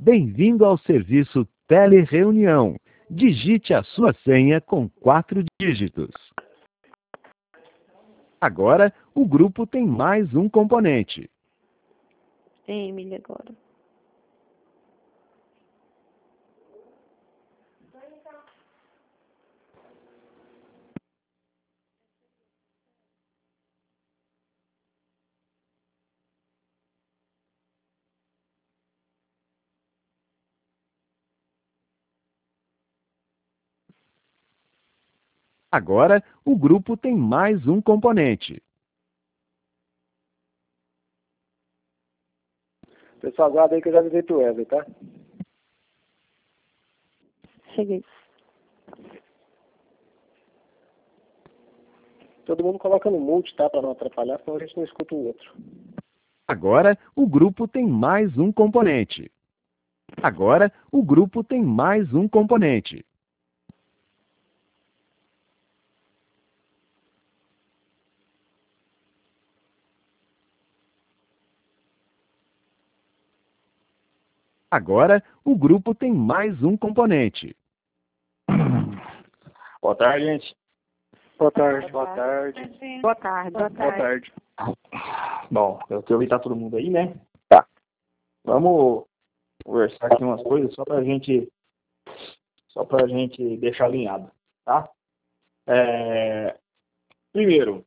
Bem-vindo ao serviço Telereunião. Digite a sua senha com 4 dígitos. Agora, o grupo tem mais um componente. Emily agora. Agora, o grupo tem mais um componente. Pessoal, aguarda aí que eu já avisei pro Wesley, tá? Cheguei. Todo mundo coloca no mute, tá? Pra não atrapalhar, senão a gente não escuta o outro. Agora, o grupo tem mais um componente. Agora, o grupo tem mais um componente. Agora, o grupo tem mais um componente. Boa tarde, gente. Boa tarde. Boa tarde. Boa tarde. Boa tarde. Bom, eu que ouvi tá todo mundo aí, né? Tá. Vamos conversar aqui umas coisas só pra gente deixar alinhado, tá? Primeiro,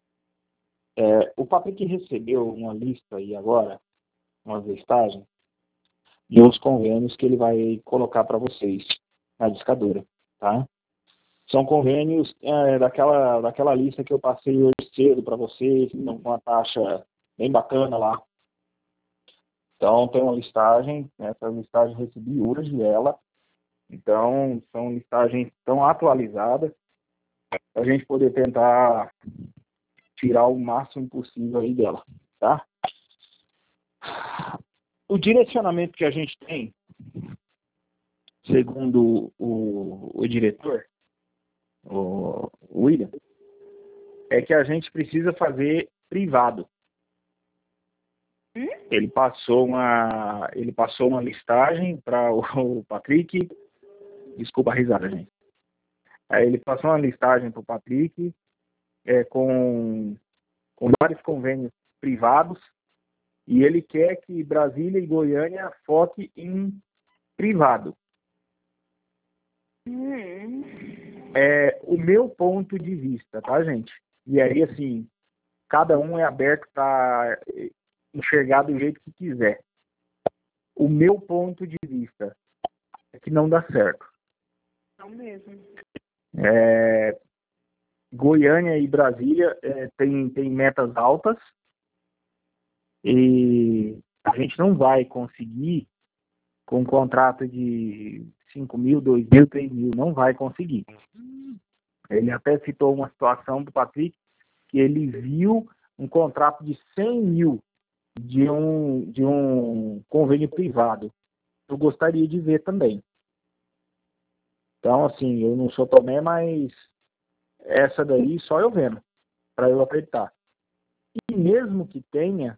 o Patrick recebeu uma lista aí agora, umas listagens, de uns convênios que ele vai colocar para vocês na discadora, tá? São convênios daquela lista que eu passei hoje cedo para vocês, com uma taxa bem bacana lá. Então, tem uma listagem, essa listagem eu recebi hoje ela. Então, são listagens tão atualizadas para a gente poder tentar tirar o máximo possível aí dela, tá? O direcionamento que a gente tem, segundo o diretor, o William, é que a gente precisa fazer privado. Ele passou uma listagem para o Patrick. Desculpa a risada, gente. Aí ele passou uma listagem para o Patrick com vários convênios privados, e ele quer que Brasília e Goiânia foque em privado. É o meu ponto de vista, tá, gente? E aí, assim, cada um é aberto para enxergar do jeito que quiser. O meu ponto de vista é que não dá certo. Não mesmo. Goiânia e Brasília tem metas altas e a gente não vai conseguir com um contrato de 5 mil, 2 mil, 3 mil, não vai conseguir. Ele até citou uma situação do Patrick que ele viu um contrato de 100 mil de um convênio privado. Eu gostaria de ver também. Então, assim, eu não sou Tomé, mas essa daí só eu vendo, para eu acreditar. E mesmo que tenha,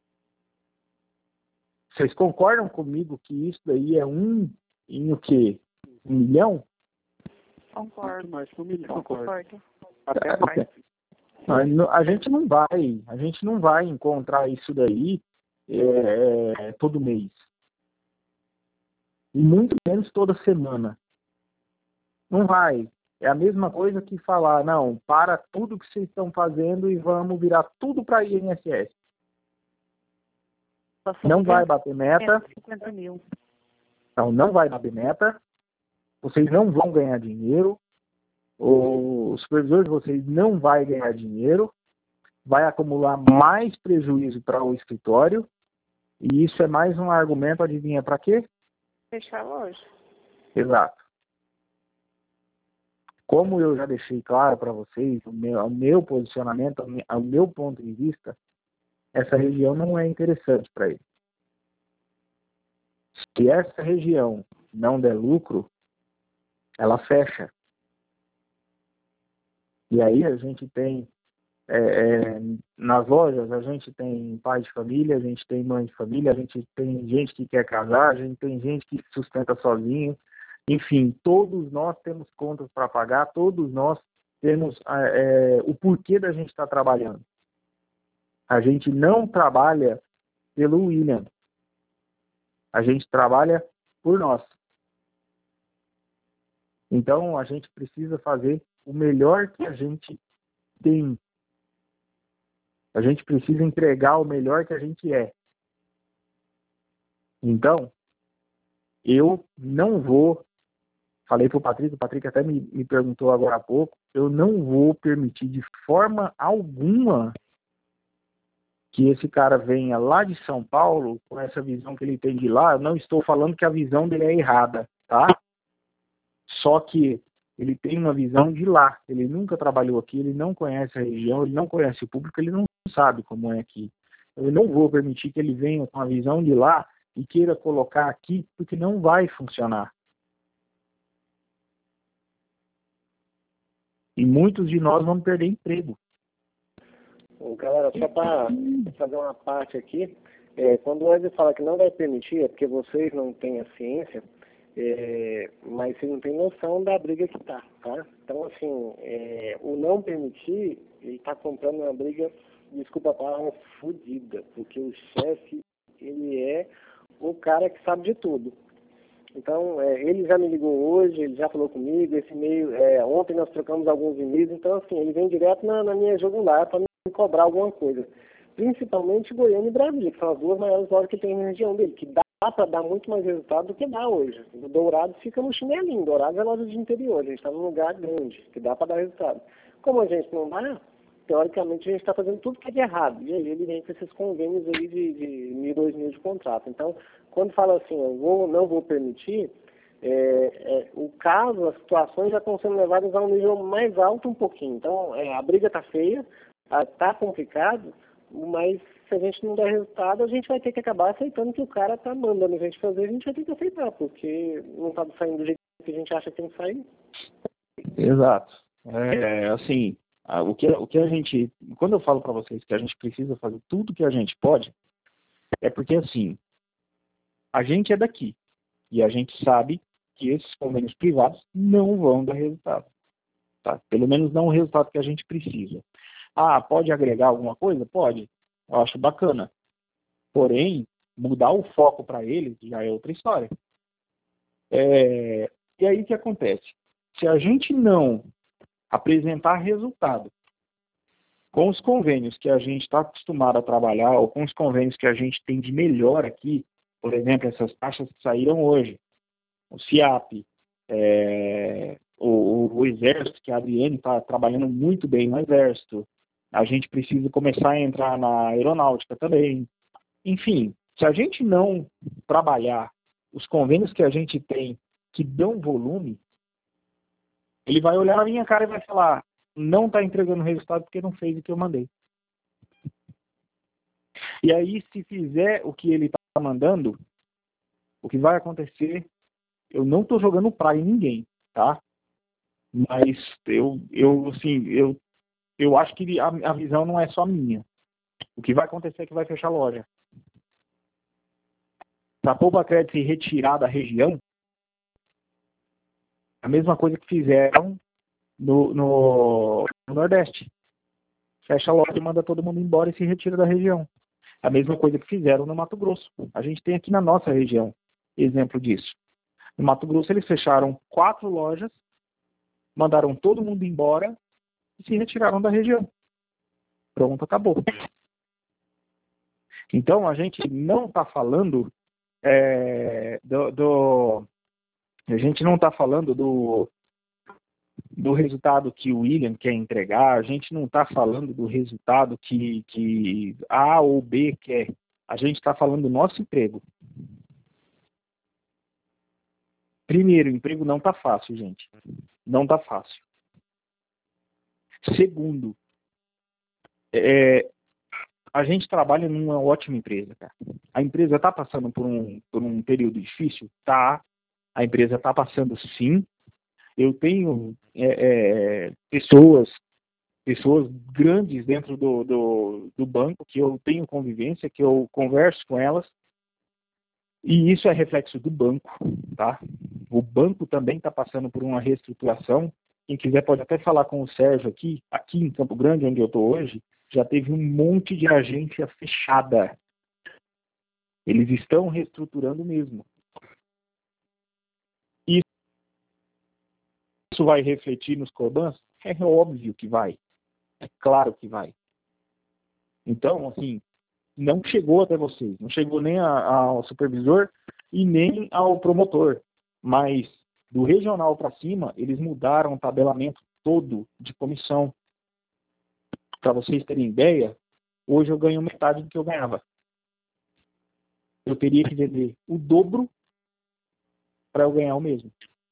vocês concordam comigo que isso daí é em o quê? 1 milhão? Concordo. Mais que 1 milhão. Concordo. Até mais. A gente não vai encontrar isso daí todo mês. E muito menos toda semana. Não vai. É a mesma coisa que falar, não, para tudo que vocês estão fazendo e vamos virar tudo para INSS. Não vai bater meta. 50 mil. Não vai bater meta. Vocês não vão ganhar dinheiro. O supervisor de vocês não vai ganhar dinheiro. Vai acumular mais prejuízo para o escritório. E isso é mais um argumento, adivinha para quê? Fechar a loja. Exato. Como eu já deixei claro para vocês, o meu posicionamento, o meu ponto de vista, essa região não é interessante para ele. Se essa região não der lucro, ela fecha. E aí a gente tem nas lojas, a gente tem pai de família, a gente tem mãe de família, a gente tem gente que quer casar, a gente tem gente que se sustenta sozinho. Enfim, todos nós temos contas para pagar, todos nós temos o porquê da gente estar trabalhando. A gente não trabalha pelo William. A gente trabalha por nós. Então, a gente precisa fazer o melhor que a gente tem. A gente precisa entregar o melhor que a gente é. Então, eu não vou... Falei para o Patrick até me perguntou agora há pouco, eu não vou permitir de forma alguma que esse cara venha lá de São Paulo com essa visão que ele tem de lá. Eu não estou falando que a visão dele é errada, tá? Só que ele tem uma visão de lá. Ele nunca trabalhou aqui, ele não conhece a região, ele não conhece o público, ele não sabe como é aqui. Eu não vou permitir que ele venha com a visão de lá e queira colocar aqui, porque não vai funcionar. E muitos de nós vamos perder emprego. Galera, só para fazer uma parte aqui, quando o Wesley fala que não vai permitir, é porque vocês não têm a ciência, mas vocês não têm noção da briga que tá? Então, assim, o não permitir, ele está comprando uma briga, desculpa a palavra, fodida, porque o chefe, ele é o cara que sabe de tudo. Então, ele já me ligou hoje, ele já falou comigo, esse e-mail, ontem nós trocamos alguns e-mails, então, assim, ele vem direto na minha jugular para me cobrar alguma coisa. Principalmente Goiânia e Brasília, que são as duas maiores lojas que tem na região dele, que dá para dar muito mais resultado do que dá hoje. O Dourado fica no chinelinho, Dourado é loja de interior, a gente está num lugar grande, que dá para dar resultado. Como a gente não dá, teoricamente a gente está fazendo tudo que é de errado, e aí ele vem com esses convênios aí de 1.000, 2.000 de contrato. Então, quando fala assim, não vou permitir, o caso, as situações já estão sendo levadas a um nível mais alto um pouquinho. Então, a briga está feia, está complicado, mas se a gente não der resultado, a gente vai ter que acabar aceitando que o cara está mandando a gente fazer, a gente vai ter que aceitar, porque não está saindo do jeito que a gente acha que tem que sair. Exato. Assim, o que a gente... Quando eu falo para vocês que a gente precisa fazer tudo que a gente pode, é porque, assim, a gente é daqui. E a gente sabe que esses convênios privados não vão dar resultado. Tá? Pelo menos não o resultado que a gente precisa. Pode agregar alguma coisa? Pode. Eu acho bacana. Porém, mudar o foco para eles já é outra história. E aí o que acontece? Se a gente não apresentar resultado com os convênios que a gente está acostumado a trabalhar, ou com os convênios que a gente tem de melhor aqui, por exemplo, essas taxas que saíram hoje, o CIAP, o Exército, que a Adriane está trabalhando muito bem no Exército, a gente precisa começar a entrar na aeronáutica também. Enfim, se a gente não trabalhar os convênios que a gente tem que dão volume, ele vai olhar na minha cara e vai falar, não está entregando resultado porque não fez o que eu mandei. E aí, se fizer o que ele está mandando, o que vai acontecer, eu não estou jogando praia em ninguém, tá? Mas eu acho que a visão não é só minha. O que vai acontecer é que vai fechar a loja. Para a Poupa Crédito se retirar da região, a mesma coisa que fizeram no Nordeste. Fecha a loja e manda todo mundo embora e se retira da região. A mesma coisa que fizeram no Mato Grosso. A gente tem aqui na nossa região exemplo disso. No Mato Grosso eles fecharam 4 lojas, mandaram todo mundo embora e se retiraram da região. Pronto, acabou. Então a gente não está falando a gente não está falando do resultado que o William quer entregar, a gente não está falando do resultado que A ou B quer. A gente está falando do nosso emprego. Primeiro, o emprego não está fácil, gente. Não está fácil. Segundo, a gente trabalha numa ótima empresa, cara. A empresa está passando por um período difícil? Tá. A empresa está passando, sim. Eu tenho pessoas pessoas grandes dentro do banco, que eu tenho convivência, que eu converso com elas, e isso é reflexo do banco, tá? O banco também está passando por uma reestruturação. Quem quiser pode até falar com o Sérgio aqui em Campo Grande, onde eu estou hoje, já teve um monte de agência fechada. Eles estão reestruturando mesmo. Isso vai refletir nos Corbans? É óbvio que vai. É claro que vai. Então, assim, não chegou até vocês. Não chegou nem ao supervisor e nem ao promotor. Mas do regional para cima, eles mudaram o tabelamento todo de comissão. Para vocês terem ideia, hoje eu ganho metade do que eu ganhava. Eu teria que vender o dobro para eu ganhar o mesmo.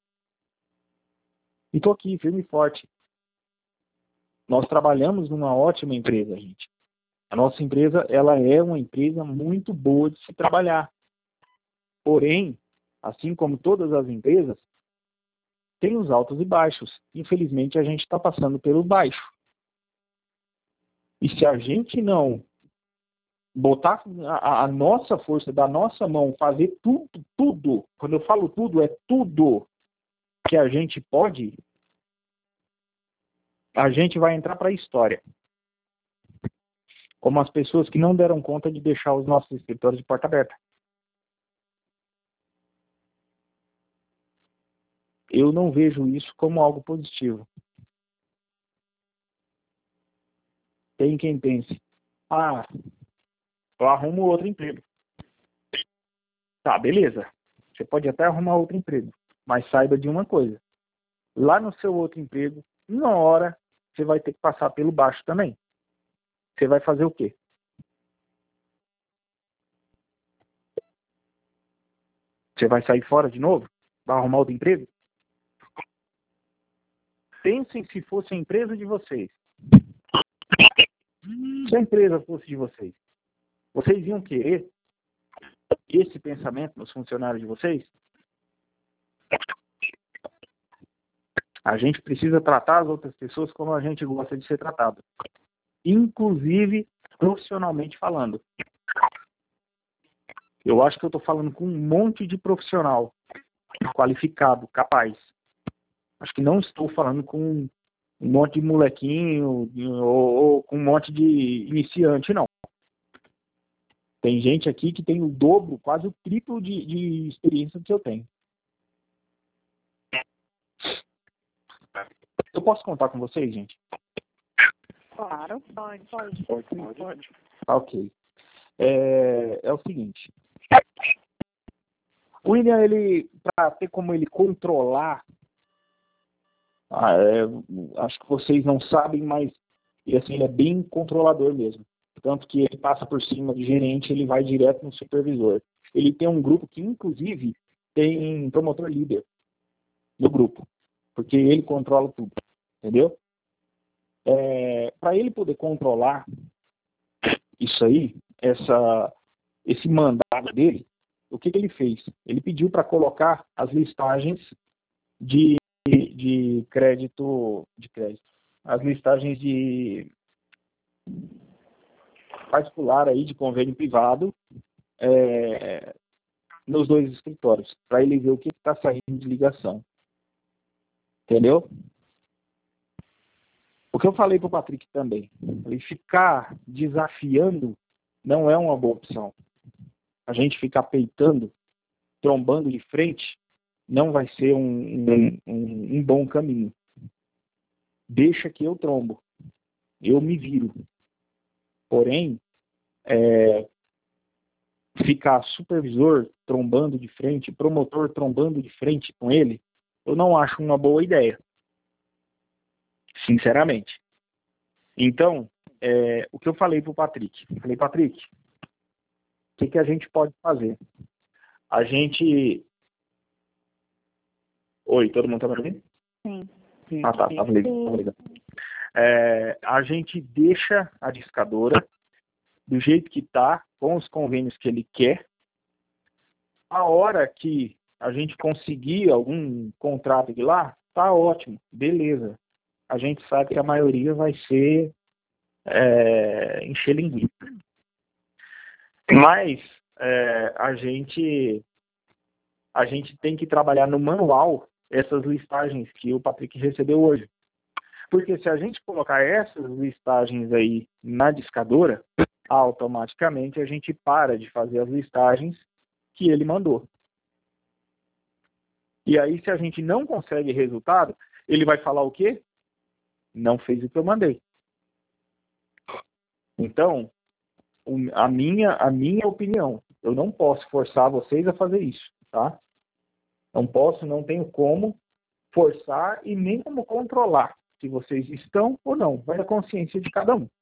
E estou aqui, firme e forte. Nós trabalhamos numa ótima empresa, gente. A nossa empresa, ela é uma empresa muito boa de se trabalhar. Porém, assim como todas as empresas, tem os altos e baixos. Infelizmente, a gente está passando pelo baixo. E se a gente não botar a nossa força da nossa mão, fazer tudo, quando eu falo tudo, é tudo que a gente pode, a gente vai entrar para a história. Como as pessoas que não deram conta de deixar os nossos escritórios de porta aberta. Eu não vejo isso como algo positivo. Tem quem pense, eu arrumo outro emprego. Tá, beleza. Você pode até arrumar outro emprego, mas saiba de uma coisa. Lá no seu outro emprego, uma hora, você vai ter que passar pelo baixo também. Você vai fazer o quê? Você vai sair fora de novo? Vai arrumar outro emprego? Pensem se fosse a empresa de vocês. Se a empresa fosse de vocês, vocês iam querer esse pensamento nos funcionários de vocês? A gente precisa tratar as outras pessoas como a gente gosta de ser tratado. Inclusive, profissionalmente falando. Eu acho que eu estou falando com um monte de profissional qualificado, capaz. Acho que não estou falando com um monte de molequinho ou com um monte de iniciante, não. Tem gente aqui que tem o dobro, quase o triplo de experiência que eu tenho. Eu posso contar com vocês, gente? Claro, pode. Pode. Ok. É o seguinte. O William, ele, para ter como ele controlar, acho que vocês não sabem, mas assim, ele é bem controlador mesmo. Tanto que ele passa por cima do gerente, ele vai direto no supervisor. Ele tem um grupo que, inclusive, tem promotor líder no grupo, porque ele controla tudo, entendeu? Para ele poder controlar isso aí, esse mandado dele, o que ele fez? Ele pediu para colocar as listagens de crédito, as listagens de particular aí, de convênio privado, nos dois escritórios, para ele ver o que está saindo de ligação. Entendeu? O que eu falei para o Patrick também, ele ficar desafiando não é uma boa opção. A gente ficar peitando, trombando de frente, não vai ser um bom caminho. Deixa que eu trombo. Eu me viro. Porém, ficar supervisor trombando de frente, promotor trombando de frente com ele, eu não acho uma boa ideia. Sinceramente. Então, o que eu falei para o Patrick? Falei, Patrick, o que a gente pode fazer? A gente... Oi, todo mundo está me ouvindo? Sim. Tá legal. A gente deixa a discadora do jeito que está, com os convênios que ele quer. A hora que a gente conseguir algum contrato de lá, tá ótimo, beleza. a gente sabe que a maioria vai ser encher linguiça. Mas a gente tem que trabalhar no manual essas listagens que o Patrick recebeu hoje. Porque se a gente colocar essas listagens aí na discadora, automaticamente a gente para de fazer as listagens que ele mandou. E aí, se a gente não consegue resultado, ele vai falar o quê? Não fez o que eu mandei. Então, a minha opinião, eu não posso forçar vocês a fazer isso, tá? Não tenho como forçar e nem como controlar se vocês estão ou não. Vai da consciência de cada um.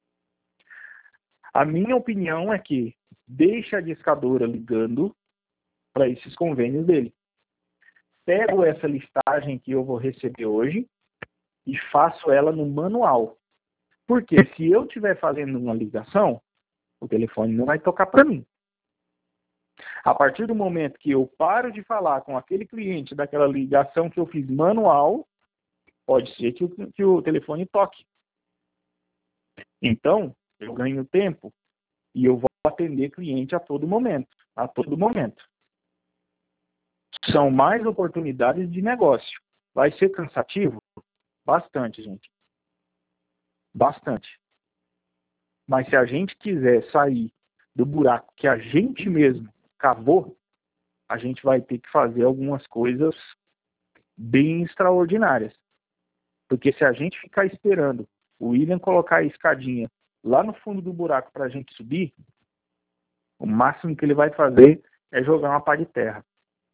A minha opinião é que deixa a discadora ligando para esses convênios dele. Pego essa listagem que eu vou receber hoje e faço ela no manual. Porque se eu estiver fazendo uma ligação, o telefone não vai tocar para mim. A partir do momento que eu paro de falar com aquele cliente daquela ligação que eu fiz manual, pode ser que o telefone toque. Então, eu ganho tempo e eu vou atender cliente a todo momento. A todo momento. São mais oportunidades de negócio. Vai ser cansativo? Bastante, gente. Bastante. Mas se a gente quiser sair do buraco que a gente mesmo cavou, a gente vai ter que fazer algumas coisas bem extraordinárias. Porque se a gente ficar esperando o William colocar a escadinha lá no fundo do buraco para a gente subir, o máximo que ele vai fazer é jogar uma pá de terra.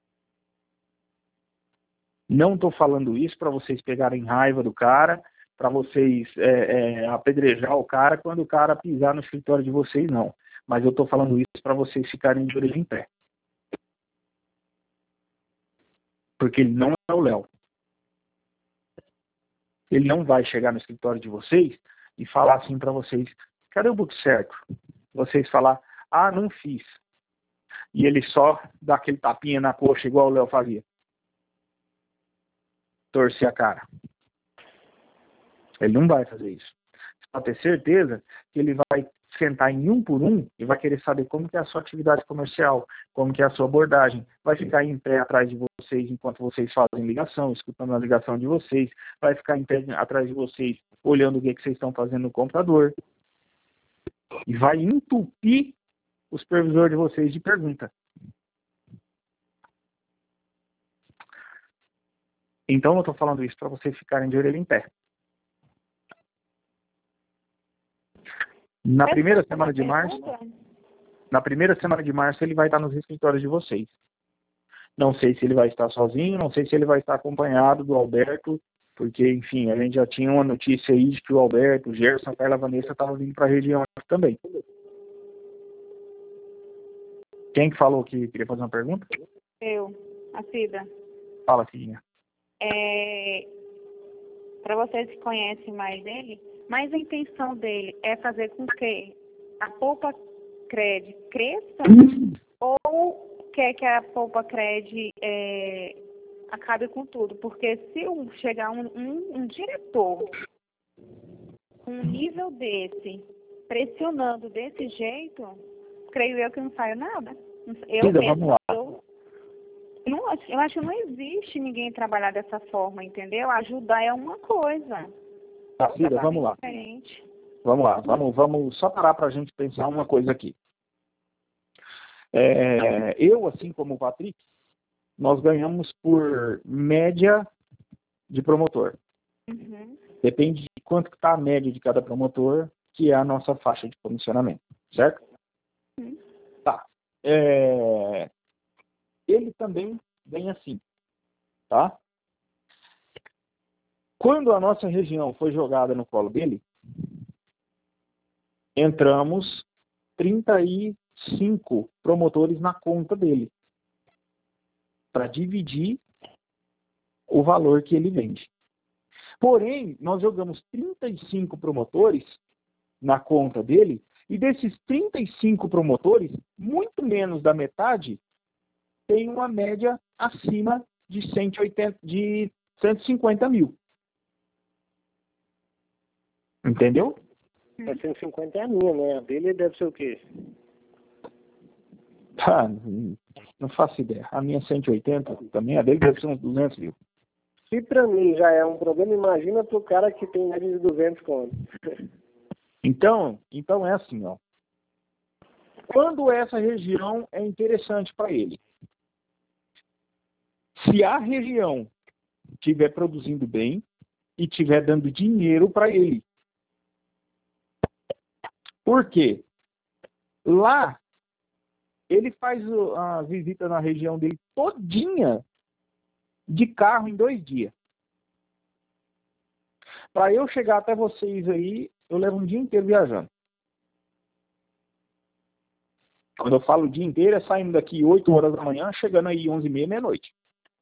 Não estou falando isso para vocês pegarem raiva do cara, para vocês apedrejar o cara quando o cara pisar no escritório de vocês, não. Mas eu estou falando isso para vocês ficarem de orelha em pé. Porque ele não é o Léo. Ele não vai chegar no escritório de vocês e falar assim para vocês, cadê o book certo? Vocês falar, não fiz. E ele só dá aquele tapinha na coxa igual o Léo fazia. Torcer a cara. Ele não vai fazer isso. Você pode ter certeza que ele vai sentar em um por um e vai querer saber como que é a sua atividade comercial, como que é a sua abordagem. Vai ficar em pé atrás de vocês enquanto vocês fazem ligação, escutando a ligação de vocês. Vai ficar em pé atrás de vocês, olhando o que vocês estão fazendo no computador. E vai entupir o supervisor de vocês de pergunta. Então eu estou falando isso para vocês ficarem de orelha em pé. Na primeira semana de março ele vai estar nos escritórios de vocês. Não sei se ele vai estar sozinho, não sei se ele vai estar acompanhado do Alberto, porque, enfim, a gente já tinha uma notícia aí de que o Alberto, o Gerson, a Carla, a Vanessa estavam vindo para a região também. Quem que falou que queria fazer uma pergunta? Eu, a Cida. Fala, Cidinha. Para vocês que conhecem mais dele, mas a intenção dele é fazer com que a Poupa Cred cresça ou quer que a Poupa Cred acabe com tudo? Porque se chegar um diretor com um nível desse, pressionando desse jeito, creio eu que não sai nada. Vamos lá. Eu acho que não existe ninguém trabalhar dessa forma, entendeu? Ajudar é uma coisa. Cida, vamos lá. Diferente. Vamos lá, vamos só parar para a gente pensar uma coisa aqui. Eu, assim como o Patrick, nós ganhamos por média de promotor. Uhum. Depende de quanto está a média de cada promotor, que é a nossa faixa de comissionamento, certo? Uhum. Tá. Ele também vem assim, tá? Quando a nossa região foi jogada no colo dele, entramos 35 promotores na conta dele para dividir o valor que ele vende. Porém, nós jogamos 35 promotores na conta dele e desses 35 promotores, muito menos da metade tem uma média acima de 150 mil. Entendeu? A 150 é a minha, né? A dele deve ser o quê? Ah, não faço ideia. A minha 180, também a dele deve ser uns 200 mil. Se pra mim já é um problema, imagina pro cara que tem média de 200 contos. Então é assim, ó. Quando essa região é interessante para ele? Se a região estiver produzindo bem e estiver dando dinheiro para ele. Por quê? Lá, ele faz a visita na região dele todinha de carro em 2 dias. Para eu chegar até vocês aí, eu levo um dia inteiro viajando. Quando eu falo o dia inteiro, é saindo daqui 8 horas da manhã, chegando aí 11h30, meia-noite.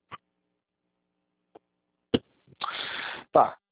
Tá.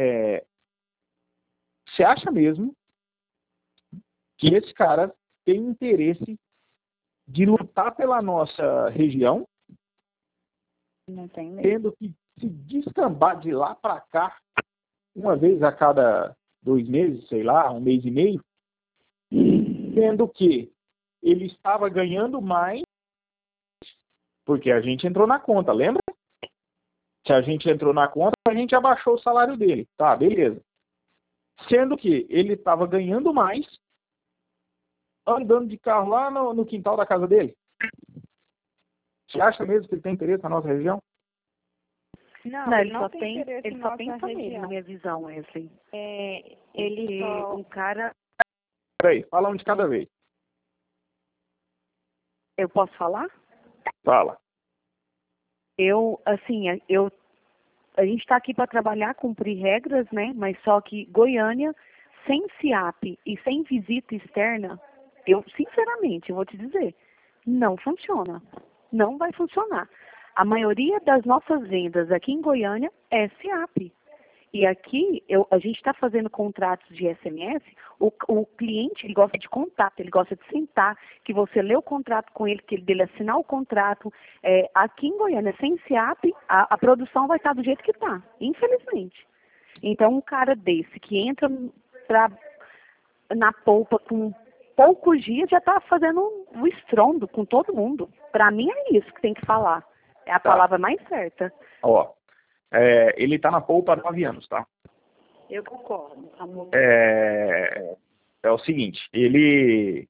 Você acha mesmo que esse cara tem interesse de lutar pela nossa região, Não tem mesmo. tendo que se descambar de lá para cá, uma vez a cada 2 meses, sei lá, 1 mês e meio, sendo que ele estava ganhando mais, porque a gente entrou na conta, lembra? Se a gente entrou na conta, a gente abaixou o salário dele. Tá, beleza. Sendo que ele estava ganhando mais, andando de carro lá no quintal da casa dele. Você acha mesmo que ele tem interesse na nossa região? Não, ele não só tem tem, interesse ele em só nossa pensa nele, região. na minha visão, Wesley. Ele Porque só... um cara, Peraí, fala um de cada vez. eu posso falar? Fala. A gente está aqui para trabalhar, cumprir regras, né? Mas só que Goiânia, sem CIAP e sem visita externa, sinceramente, eu vou te dizer, não funciona. Não vai funcionar. A maioria das nossas vendas aqui em Goiânia é CIAP. E aqui, a gente está fazendo contratos de SMS, o cliente ele gosta de contato, ele gosta de sentar, que você lê o contrato com ele, que ele dele assinar o contrato. Aqui em Goiânia, sem CIAP, a produção vai estar do jeito que está, infelizmente. Então, um cara desse que entra na polpa com poucos dias já está fazendo um estrondo com todo mundo. Para mim é isso que tem que falar. É a palavra mais certa. Ó, ele tá na polpa há 9 anos, tá? Eu concordo. É o seguinte, ele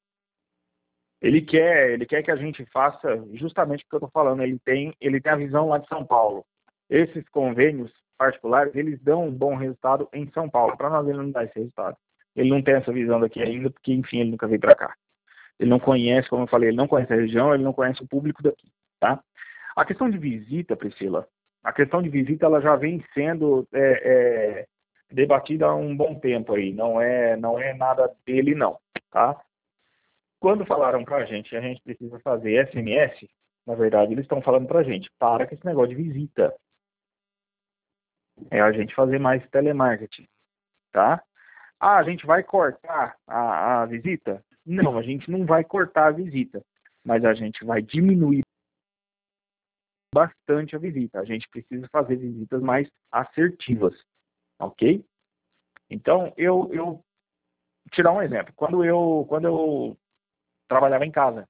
quer que a gente faça justamente o que eu tô falando. Ele tem a visão lá de São Paulo. Esses convênios particulares, eles dão um bom resultado em São Paulo. Para nós, ele não dá esse resultado. Ele não tem essa visão daqui ainda, porque, enfim, ele nunca veio para cá. Ele não conhece, como eu falei, ele não conhece a região, ele não conhece o público daqui, tá? A questão de visita, Priscila, ela já vem sendo debatida há um bom tempo aí. Não é nada dele, não, tá? Quando falaram pra gente que a gente precisa fazer SMS, na verdade, eles estão falando pra gente, para com esse negócio de visita. É a gente fazer mais telemarketing, tá? Ah, a gente vai cortar a visita? Não, a gente não vai cortar a visita, mas a gente vai diminuir bastante a visita. A gente precisa fazer visitas mais assertivas, ok? Então, eu te dar um exemplo. Quando eu trabalhava em casa,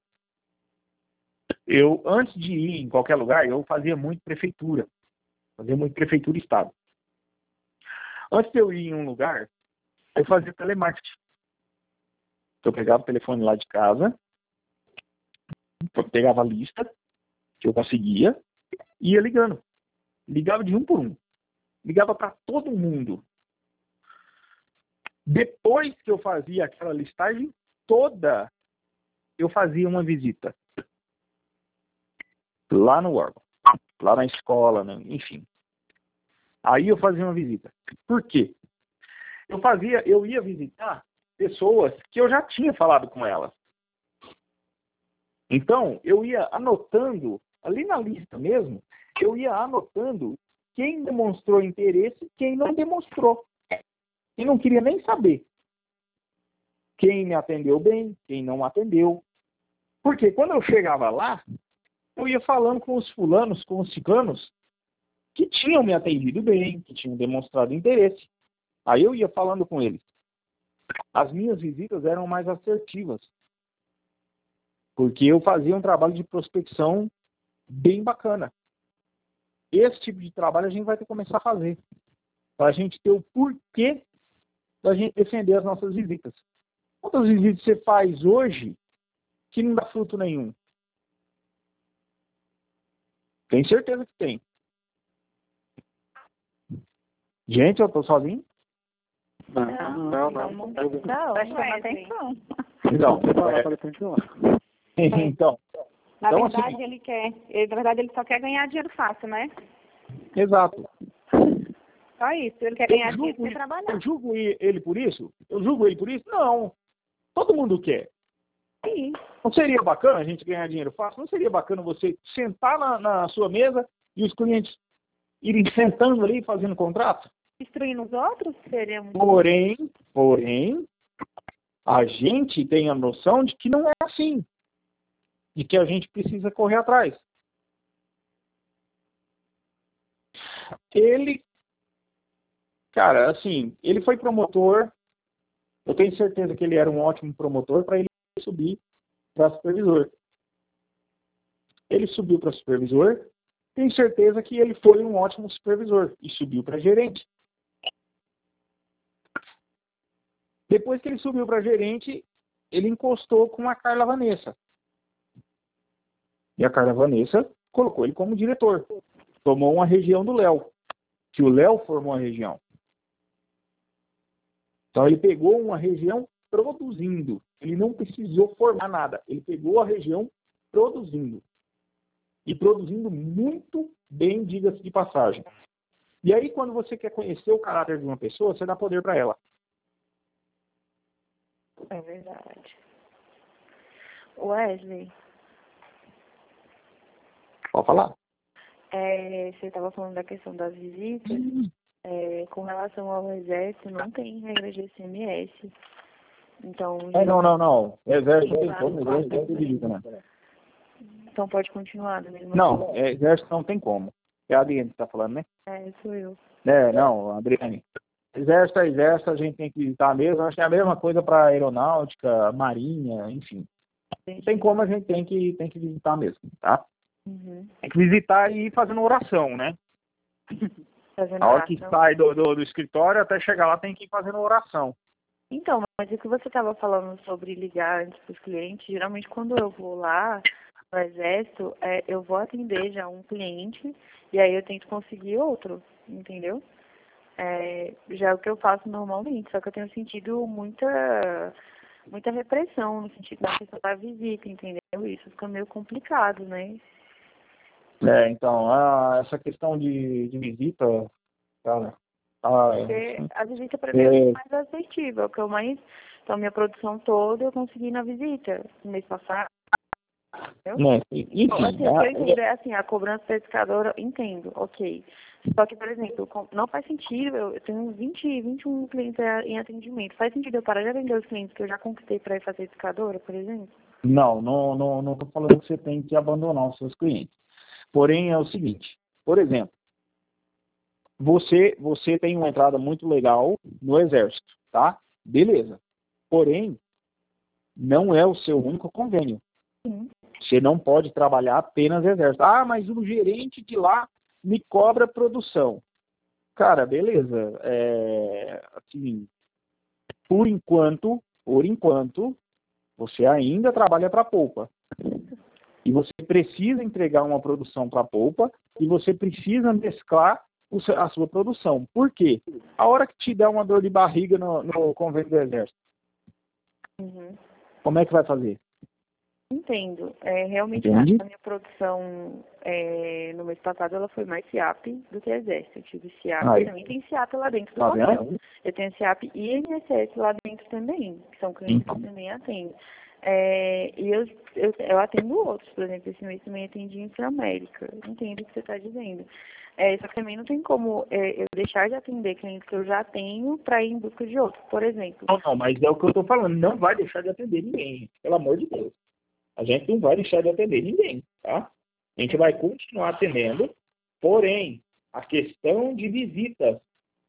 antes de ir em qualquer lugar, eu fazia muito prefeitura e estado. Antes de eu ir em um lugar, eu fazia telemarketing. Eu pegava o telefone lá de casa, pegava a lista que eu conseguia e ia ligando. Ligava de um por um. Ligava para todo mundo. Depois que eu fazia aquela listagem toda, eu fazia uma visita. Lá no órgão, lá na escola, enfim. Aí eu fazia uma visita. Por quê? Eu ia visitar pessoas que eu já tinha falado com elas. Então, eu ia anotando, ali na lista mesmo, eu ia anotando quem demonstrou interesse e quem não demonstrou. E não queria nem saber quem me atendeu bem, quem não atendeu. Porque quando eu chegava lá, eu ia falando com os fulanos, com os cicanos, que tinham me atendido bem, que tinham demonstrado interesse. Aí eu ia falando com eles. As minhas visitas eram mais assertivas, porque eu fazia um trabalho de prospecção bem bacana. Esse tipo de trabalho a gente vai ter que começar a fazer, para a gente ter o porquê da gente defender as nossas visitas. Quantas visitas você faz hoje que não dá fruto nenhum? Tenho certeza que tem. Gente, eu tô sozinho? Não. Presta atenção. Então, então, Na então, verdade, assim, na verdade, ele só quer ganhar dinheiro fácil, né? exato. Só isso. Ele quer ganhar dinheiro sem trabalhar. Eu julgo ele por isso? Eu julgo ele por isso? Não. Todo mundo quer. Sim. Não seria bacana a gente ganhar dinheiro fácil? Não seria bacana você sentar na sua mesa e os clientes irem sentando ali fazendo contrato? Destruindo os outros seria muito... Porém, a gente tem a noção de que não é assim. De que a gente precisa correr atrás. Ele, cara, assim, ele foi promotor. Eu tenho certeza que ele era um ótimo promotor para ele subir para supervisor. Ele subiu para supervisor. Tenho certeza que ele foi um ótimo supervisor e subiu para gerente. Depois que ele subiu para gerente, ele encostou com a Carla Vanessa. E a Carla Vanessa colocou ele como diretor. Tomou uma região do Léo, que o Léo formou a região. Então ele pegou uma região produzindo. Ele não precisou formar nada. Ele pegou a região produzindo. E produzindo muito bem, diga-se de passagem. E aí, quando você quer conhecer o caráter de uma pessoa, você dá poder para ela. É verdade. Wesley, Pode falar. você estava falando da questão das visitas. Com relação ao exército, não tem regra de SMS. Então, Não. Exército tem como, exército tem visita, né? Então pode continuar da mesma Não, forma. exército não tem como. É a Adriane que está falando, né? Sou eu. Não, Adriane. Exército é exército, a gente tem que visitar mesmo. Acho que é a mesma coisa para aeronáutica, marinha, enfim. Não tem como, a gente tem que visitar mesmo, tá? Uhum. Tem que visitar e ir fazendo oração, né? Fazendo A hora que oração. sai do escritório, até chegar lá, tem que ir fazendo oração. Então, mas o que você estava falando sobre ligar antes para os clientes, geralmente quando eu vou lá no exército, eu vou atender já um cliente e aí eu tento conseguir outro, entendeu? Já é o que eu faço normalmente, só que eu tenho sentido muita repressão no sentido da questão da visita, entendeu? Isso fica meio complicado, né? Então, essa questão de visita, cara... Porque a visita para mim é mais assertiva, o que eu mais... Então, minha produção toda eu consegui na visita, no mês passado. Enfim, Assim, o que eu entendo é assim, a cobrança pescadora, entendo, ok. Só que, por exemplo, não faz sentido, eu tenho 21 clientes em atendimento. Faz sentido eu parar de atender os clientes que eu já conquistei para ir fazer pescadora, por exemplo? Não estou falando que você tem que abandonar os seus clientes. Porém, é o seguinte, por exemplo, você tem uma entrada muito legal no exército, tá? Beleza. Porém, não é o seu único convênio. Sim. Você não pode trabalhar apenas exército. Mas o gerente de lá me cobra produção. Cara, beleza. Assim, por enquanto, você ainda trabalha para a polpa. E você precisa entregar uma produção para a polpa e você precisa mesclar a sua produção. Por quê? A hora que te der uma dor de barriga no convênio do exército, como é que vai fazer? Entendo. Realmente Entende? a minha produção no mês passado ela foi mais SIAP do que Exército. Eu tive SIAP, também tem SIAP lá dentro do hotel. Eu tenho SIAP e INSS lá dentro também, que são clientes que eu também atendo. E eu atendo outros, por exemplo, esse mês também atendi Inframérica. Entendo o que você está dizendo. Só que também não tem como eu deixar de atender clientes que eu já tenho para ir em busca de outros, por exemplo. Não, mas é o que eu estou falando. Não vai deixar de atender ninguém, pelo amor de Deus. A gente não vai deixar de atender ninguém, tá? A gente vai continuar atendendo, porém, a questão de visitas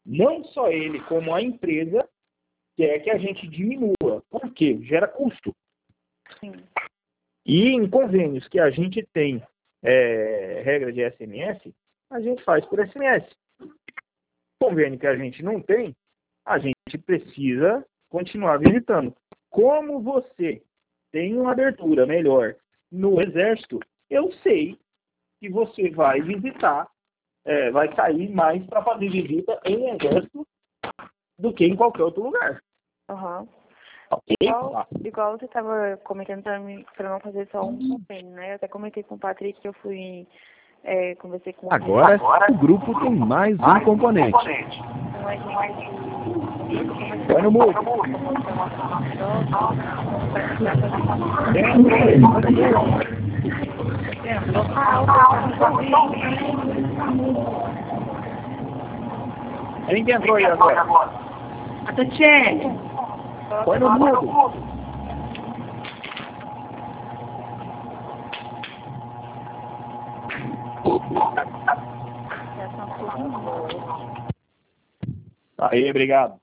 Não só ele, como a empresa quer que a gente diminua. Por quê? Gera custo. Sim. E em convênios que a gente tem regra de SMS, a gente faz por SMS. Convênio que a gente não tem, a gente precisa continuar visitando. Como você tem uma abertura melhor no Exército, eu sei que você vai visitar, vai sair mais para fazer visita em Exército do que em qualquer outro lugar. Aham. Ok? Igual você estava comentando para não fazer só um convênio, né? Eu até comentei com o Patrick que eu fui, conversei com Agora, o grupo tem mais um componente. um agente Põe no mudo. Quem que entrou aí agora? A Tatiane. Põe no mudo. Aí, obrigado.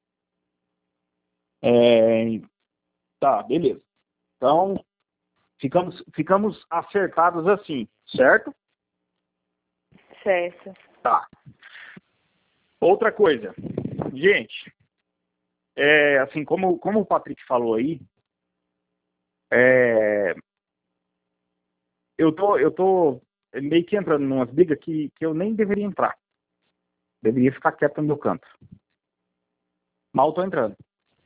Tá, beleza. Então, ficamos acertados assim, certo? Certo. Tá. Outra coisa, gente, assim, como o Patrick falou aí, eu tô meio que entrando numa briga que eu nem deveria entrar. Deveria ficar quieto no meu canto. Mal tô entrando.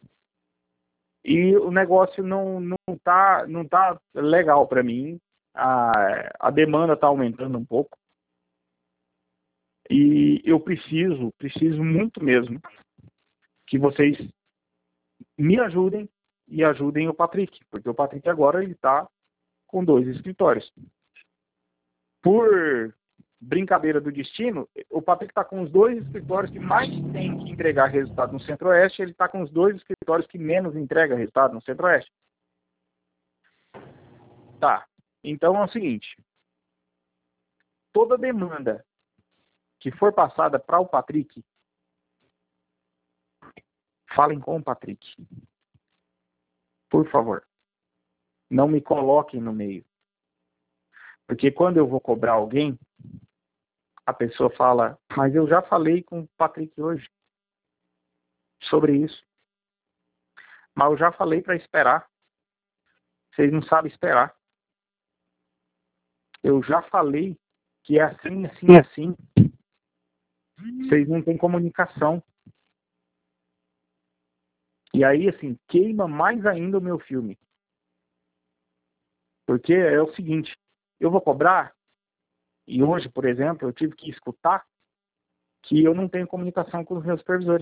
E o negócio não tá legal para mim. A demanda tá aumentando um pouco. E eu preciso muito mesmo que vocês me ajudem e ajudem o Patrick, porque o Patrick agora ele está com 2 escritórios. Por brincadeira do destino, o Patrick está com os 2 escritórios que mais tem que entregar resultado no Centro-Oeste, ele está com os 2 escritórios que menos entrega resultado no Centro-Oeste. Tá, então é o seguinte, toda demanda que for passada para o Patrick, falem com o Patrick. Por favor. Não me coloquem no meio. Porque quando eu vou cobrar alguém, a pessoa fala, mas eu já falei com o Patrick hoje sobre isso. Mas eu já falei para esperar. Vocês não sabem esperar. Eu já falei que é assim, assim, assim. Vocês não têm comunicação. E aí, assim, queima mais ainda o meu filme. Porque é o seguinte, eu vou cobrar, e hoje, por exemplo, eu tive que escutar que eu não tenho comunicação com os meus supervisores.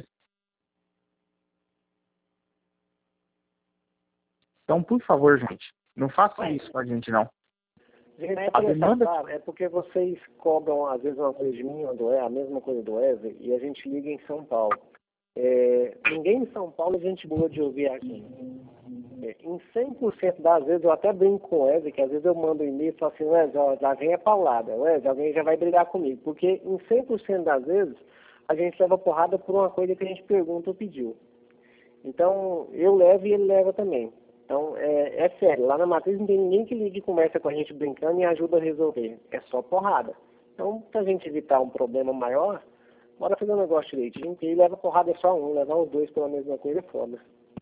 Então, por favor, gente, não façam isso com a gente, não. Gente, A demanda... é porque vocês cobram, às vezes, uma coisa de mim, ou a mesma coisa do Wesley, e a gente liga em São Paulo. Ninguém em São Paulo é gente boa de ouvir aqui. Em 100% das vezes, eu até brinco com o Wesley, que às vezes eu mando um e-mail e falo assim, Wesley, ó, já vem a paulada, Wesley, alguém já vai brigar comigo. Porque em 100% das vezes, a gente leva porrada por uma coisa que a gente pergunta ou pediu. Então, eu levo e ele leva também. Então, é sério, lá na matriz não tem ninguém que ligue e conversa com a gente brincando e ajuda a resolver. É só porrada. Então, pra gente evitar um problema maior, bora fazer um negócio direitinho, que aí leva porrada é só um, levar os 2 pela mesma coisa é foda.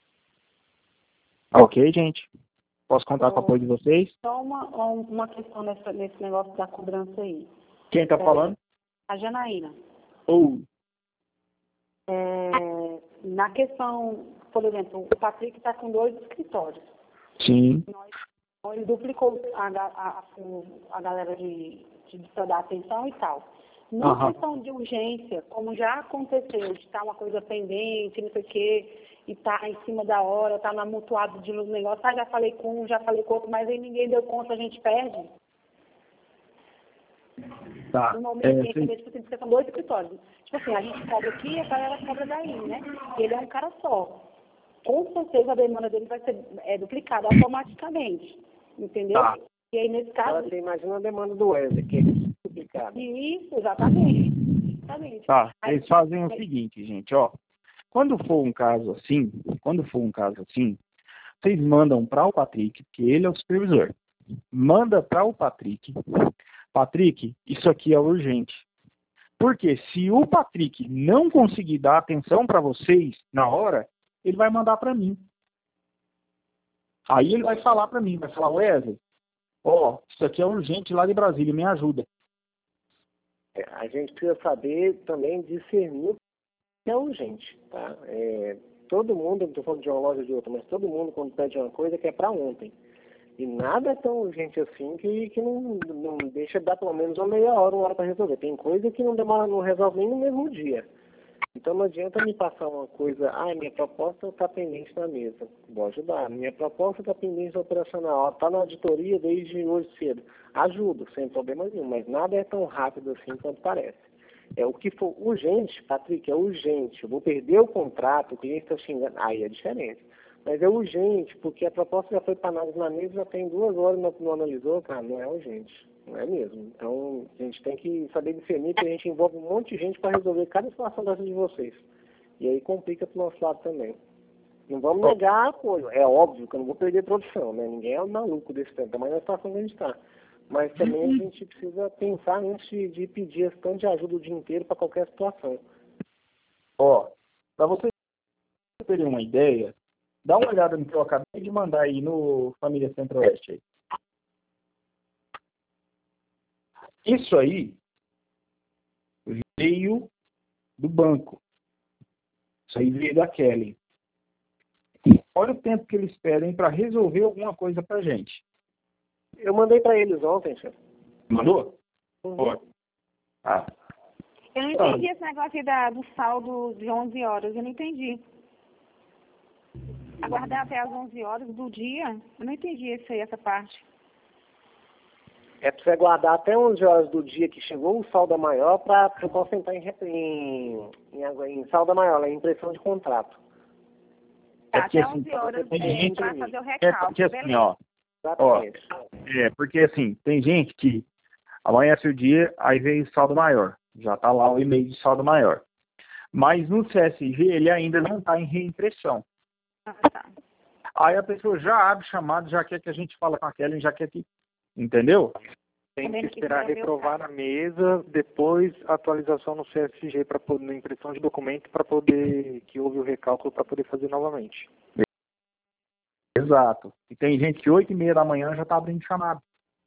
Ok, gente. Posso contar com o apoio de vocês? Só uma questão nesse negócio da cobrança aí. Quem está falando? A Janaína. Na questão, por exemplo, o Patrick está com 2 escritórios. Sim. Ele duplicou a galera para dar atenção e tal. Na questão de urgência, como já aconteceu, de estar uma coisa pendente, não sei o quê, e está em cima da hora, está na mutuado de negócio, já falei com um, já falei com outro, mas aí ninguém deu conta, a gente perde. Tá. Normalmente, porque são 2 escritórios. Tipo assim, a gente cobra aqui e a galera cobra daí, né? E ele é um cara só. Com certeza a demanda dele vai ser duplicada automaticamente. Entendeu? Tá. E aí, nesse caso... Você imagina a demanda do Wesley, que é duplicada. Isso, exatamente. Exatamente. Tá, Aí, eles fazem o seguinte, gente, ó. Quando for um caso assim, vocês mandam para o Patrick, que ele é o supervisor. Manda para o Patrick. Patrick, isso aqui é urgente. Porque se o Patrick não conseguir dar atenção para vocês na hora, ele vai mandar para mim. Aí ele vai falar para mim, vai falar, Wesley, ó, isso aqui é urgente lá de Brasília, me ajuda. A gente precisa saber também discernir o que é urgente, tá? Todo mundo, não estou falando de uma loja ou de outra, mas todo mundo quando pede uma coisa quer para ontem. E nada é tão urgente assim que não deixa dar pelo menos uma meia hora, 1 hora para resolver. Tem coisa que não demora, não resolve nem no mesmo dia. Então não adianta me passar uma coisa, minha proposta está pendente na mesa. Vou ajudar. Minha proposta está pendente operacional. Está na auditoria desde hoje cedo. Ajudo, sem problema nenhum, mas nada é tão rápido assim quanto parece. O que for urgente, Patrick, é urgente. Eu vou perder o contrato, o cliente está xingando. Aí é diferente. Mas é urgente, porque a proposta já foi para análise na mesa, já tem 2 horas, não analisou, cara, não é urgente. Não é mesmo. Então, a gente tem que saber discernir, porque a gente envolve um monte de gente para resolver cada situação dessa de vocês. E aí complica para o nosso lado também. Não vamos negar apoio. É óbvio que eu não vou perder produção, né? Ninguém é maluco desse tempo, também na situação que a gente está. Mas também a gente precisa pensar antes de pedir esse tanto de ajuda o dia inteiro para qualquer situação. Ó, para vocês terem uma ideia, dá uma olhada no que eu acabei de mandar aí no Família Centro-Oeste. Aí. Isso aí veio do banco. Isso aí veio da Kelly. Olha o tempo que eles pedem para resolver alguma coisa para gente. Eu mandei para eles ontem, chefe. Mandou? Uhum. Ah. Eu não entendi esse negócio aí do saldo de 11 horas. Eu não entendi. Aguardar até as 11 horas do dia? Eu não entendi essa parte. É para você aguardar até 11 horas do dia que chegou o saldo maior para concentrar em saldo maior, em impressão de contrato. Porque, até assim, 11 horas para fazer o É recalque. porque assim, Exatamente. porque assim, tem gente que amanhece o dia, aí vem o saldo maior. Já está lá o e-mail de saldo maior. Mas no CSG ele ainda não está em reimpressão. Tá. Aí a pessoa já abre chamado, já quer que a gente fale com aquela, já quer que... Entendeu? Tem que esperar reprovar na mesa, depois atualização no CSG para poder, na impressão de documento, para poder, que houve o recálculo para poder fazer novamente. Exato. E tem gente que 8h30 da manhã já está abrindo chamado.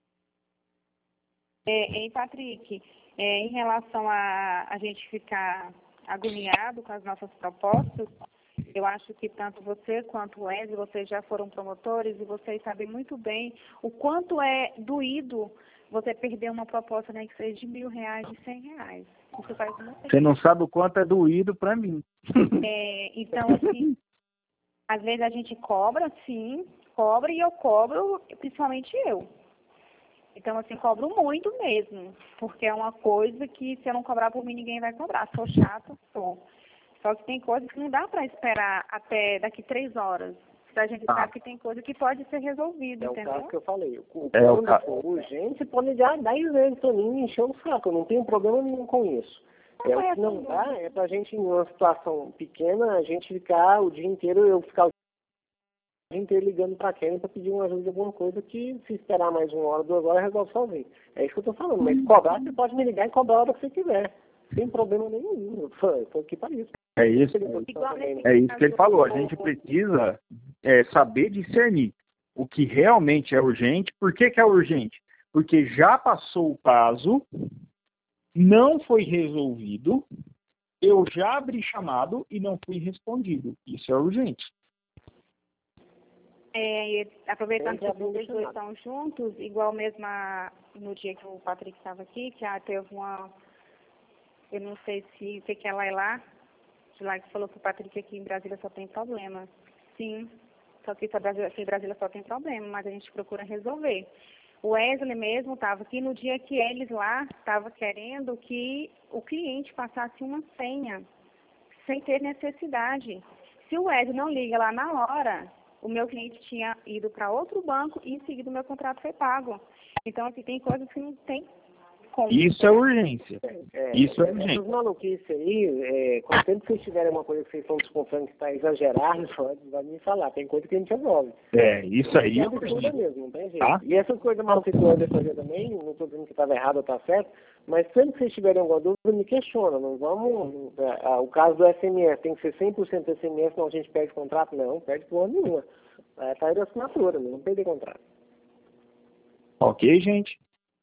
Patrick, em relação a gente ficar agoniado com as nossas propostas, eu acho que tanto você quanto o Wesley, vocês já foram promotores e vocês sabem muito bem o quanto é doído você perder uma proposta, né, que seja de R$1.000, de R$100. Isso faz muito. Você não sabe o quanto é doído para mim. Então, assim, às vezes a gente cobra, sim, cobra e eu cobro, principalmente eu. Então, assim, cobro muito mesmo, porque é uma coisa que se eu não cobrar por mim, ninguém vai cobrar. Sou chata, sou. Só que tem coisas que não dá para esperar até daqui 3 horas. A gente sabe que tem coisa que pode ser resolvida, entendeu? É o caso que eu falei. Quando for urgente, pode ligar 10 vezes para mim e encher o saco. Eu não tenho problema nenhum com isso. O que não dá é para a gente, em uma situação pequena, a gente ficar o dia inteiro, eu ficar o dia inteiro ligando para quem para pedir uma ajuda de alguma coisa que, se esperar mais 1 hora, 2 horas, resolve sozinho. É isso que eu estou falando. Mas cobrar, você pode me ligar e cobrar a hora que você quiser. Sem problema nenhum. Eu tô aqui para isso. É isso que ele falou. A gente precisa saber discernir o que realmente é urgente. Por que é urgente? Porque já passou o prazo, não foi resolvido, eu já abri chamado e não fui respondido. Isso é urgente. Aproveitando que vocês dois estão juntos, igual mesmo no dia que o Patrick estava aqui, que teve uma... Eu não sei se que ela é lá, de lá que falou que o Patrick aqui em Brasília só tem problema. Sim, só que aqui em Brasília só tem problema, mas a gente procura resolver. O Wesley mesmo estava aqui no dia que eles lá estavam querendo que o cliente passasse uma senha, sem ter necessidade. Se o Wesley não liga lá na hora, o meu cliente tinha ido para outro banco e em seguida o meu contrato foi pago. Então, aqui tem coisas que não tem como. Isso é urgência. Isso é urgente. Essas maluquices aí, quando sempre vocês tiverem uma coisa que vocês estão desconfiando que está exagerado, vai me falar. Tem coisa que a gente resolve. Isso aí É é urgente. mesmo, não tem jeito. Tá? E essas coisas malucas que o André fazia também, não estou dizendo que estava errado ou está certo, mas sempre que vocês tiverem alguma dúvida, me questiona. Não vamos. O caso do SMS, tem que ser 100% SMS, senão a gente perde contrato? Não, perde porra nenhuma. Tá aí da assinatura, não perder contrato. Ok, gente?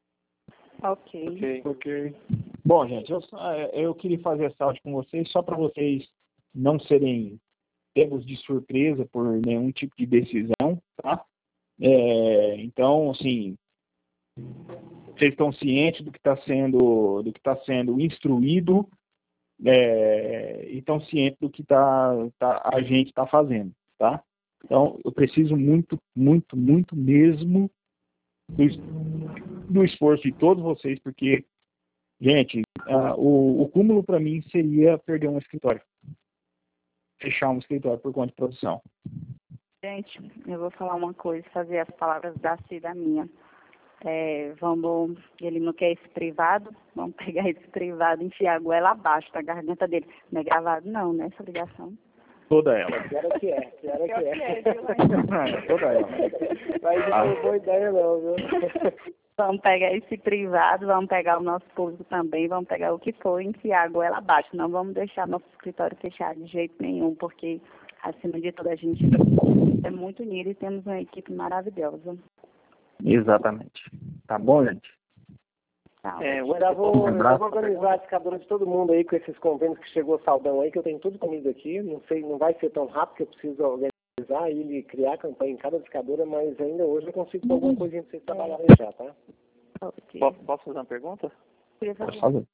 Ok. Bom, gente, eu queria fazer essa áudio com vocês só para vocês não serem pegos de surpresa por nenhum tipo de decisão, tá? Então, assim, vocês estão cientes do que está sendo instruído e estão cientes do que a gente está fazendo, tá? Então, eu preciso muito, muito, muito mesmo do esforço de todos vocês, porque, gente, o cúmulo para mim seria perder um escritório. Fechar um escritório por conta de produção. Gente, eu vou falar uma coisa, fazer as palavras da Cida minha. Ele não quer esse privado, vamos pegar esse privado e enfiar a goela abaixo da garganta dele. Não é gravado não, né, essa ligação. Toda ela. Pior é que é. Toda ela. Mas não foi boa ideia não, viu? Vamos pegar esse privado, vamos pegar o nosso público também, vamos pegar o que for e enfiar a goela abaixo. Não vamos deixar nosso escritório fechado de jeito nenhum, porque, acima de tudo, a gente é muito unido e temos uma equipe maravilhosa. Exatamente. Tá bom, gente? Tá. Eu já vou organizar a escadura de todo mundo aí com esses convênios que chegou saldão aí, que eu tenho tudo comigo aqui. Não sei, não vai ser tão rápido que eu preciso organizar e criar campanha em cada escadura, mas ainda hoje eu consigo fazer alguma coisinha pra vocês trabalharem já, tá? Okay. Posso fazer uma pergunta? Pode fazer.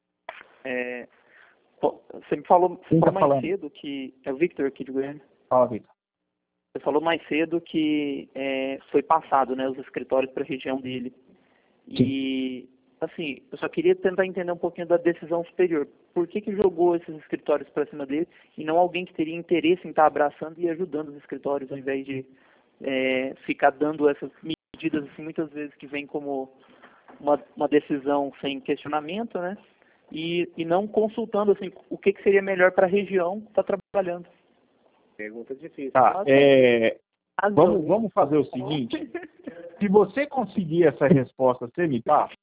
Você me falou, falando cedo que... É o Victor aqui de Goiânia. Fala, Vitor. Você falou mais cedo que foi passado, né, os escritórios para a região dele. Sim. E, assim, eu só queria tentar entender um pouquinho da decisão superior. Por que jogou esses escritórios para cima dele e não alguém que teria interesse em estar abraçando e ajudando os escritórios, ao invés de ficar dando essas medidas, assim, muitas vezes que vem como uma decisão sem questionamento, né? E não consultando, assim, o que seria melhor para a região estar trabalhando. Pergunta difícil. Tá, vamos fazer o seguinte. Se você conseguir essa resposta, você me passa.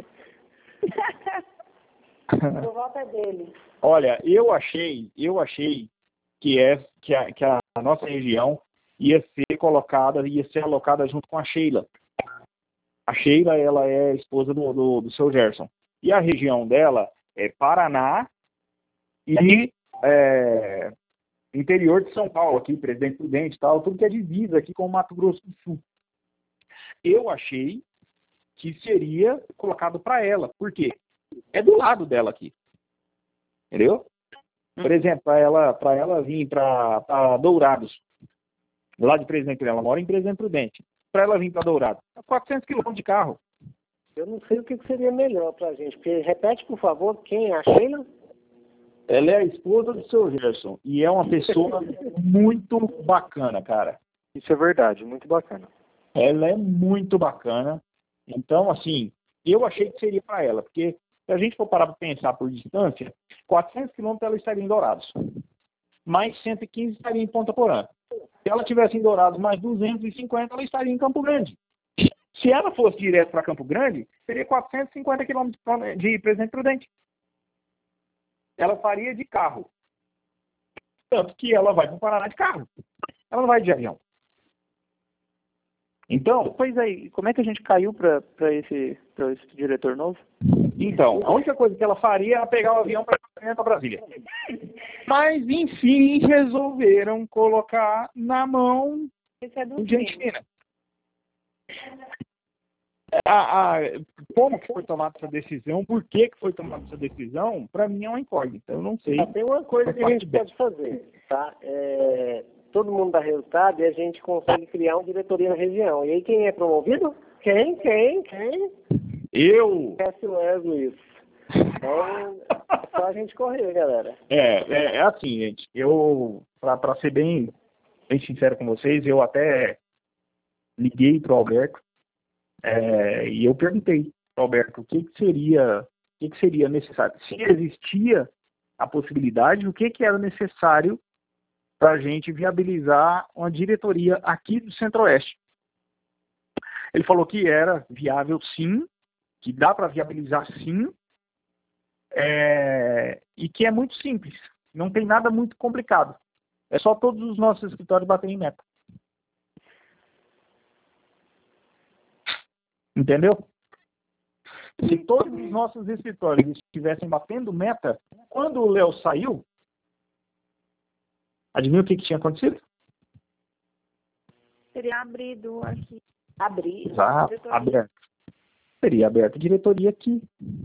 Por volta dele. Olha, eu achei que a nossa região ia ser alocada junto com a Sheila. A Sheila, ela é esposa do seu Gerson. E a região dela é Paraná e interior de São Paulo, aqui, Presidente Prudente, tal, tudo que é divisa aqui com o Mato Grosso do Sul. Eu achei que seria colocado para ela. Por quê? É do lado dela aqui. Entendeu? Por exemplo, para ela vir para Dourados, lá de Presidente Prudente, ela mora em Presidente Prudente. Para ela vir para Dourados, 400 quilômetros de carro. Eu não sei o que seria melhor para a gente. Porque, repete, por favor, quem é a Sheila? Ela é a esposa do seu Gerson e é uma pessoa muito bacana, cara. Isso é verdade, muito bacana. Ela é muito bacana. Então, assim, eu achei que seria para ela, porque se a gente for parar para pensar por distância, 400 quilômetros ela estaria em Dourados. Mais 115 estaria em Ponta Porã. Se ela tivesse em Dourados mais 250, ela estaria em Campo Grande. Se ela fosse direto para Campo Grande, seria 450 quilômetros de Presidente Prudente. Ela faria de carro. Tanto que ela vai para o Paraná de carro. Ela não vai de avião. Então... Pois aí, como é que a gente caiu para esse diretor novo? Então, a única coisa que ela faria era pegar o avião para Brasília. Mas, enfim, resolveram colocar na mão de gente fina. Como que foi tomada essa decisão, por que foi tomada essa decisão, para mim é uma incógnita, eu não sei. Tem uma coisa que a gente pode fazer, tá? Todo mundo dá resultado e a gente consegue criar uma diretoria na região. E aí quem é promovido? Quem? Eu! Esquece o Wesley. Então, é só a gente correr, galera. É assim, gente, para ser bem sincero com vocês, eu até liguei pro Alberto, e eu perguntei Roberto, o que seria necessário? Se existia a possibilidade, o que era necessário para a gente viabilizar uma diretoria aqui do Centro-Oeste. Ele falou que era viável sim, que dá para viabilizar sim, e que é muito simples, não tem nada muito complicado. É só todos os nossos escritórios baterem meta. Entendeu? Se todos os nossos escritórios estivessem batendo meta, quando o Léo saiu, adivinha o que tinha acontecido? Seria abrido aqui. Exato, aberto. Seria aberta a diretoria aqui.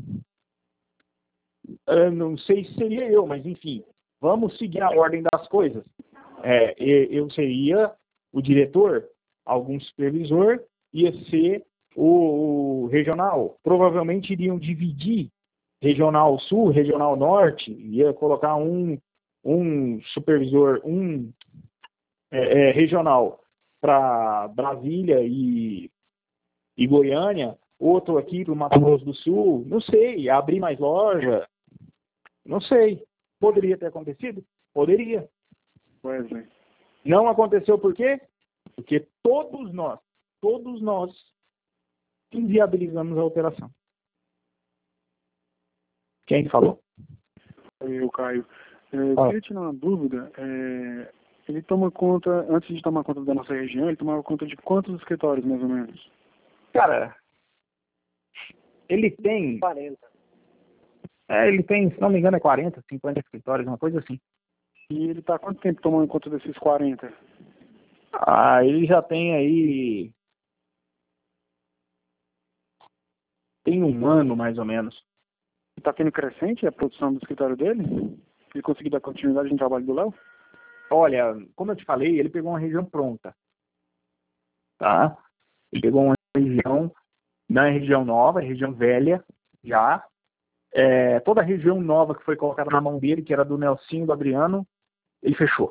Eu não sei se seria eu, mas enfim, vamos seguir a ordem das coisas. Eu seria o diretor, algum supervisor, ia ser o regional. Provavelmente iriam dividir regional sul, regional norte, ia colocar um supervisor, regional para Brasília e Goiânia, outro aqui para o Mato Grosso do Sul, não sei, abrir mais loja, não sei. Poderia ter acontecido? Poderia. Wesley. Não aconteceu por quê? Porque todos nós inviabilizamos a operação. Quem falou? Eu, Caio. Eu queria tirar uma dúvida. Ele toma conta, antes de tomar conta da nossa região, ele tomava conta de quantos escritórios, mais ou menos? Cara, ele tem... 40. Ele tem, se não me engano, 40, 50 escritórios, uma coisa assim. E ele está há quanto tempo tomando conta desses 40? Ele já tem aí... Tem um ano, mais ou menos. Está tendo crescente a produção do escritório dele? Ele conseguiu dar continuidade no trabalho do Léo? Olha, como eu te falei, ele pegou uma região pronta. Tá? Ele pegou uma região, não é região nova, é região velha, já. Toda a região nova que foi colocada na mão dele, que era do Nelsinho, do Adriano, ele fechou.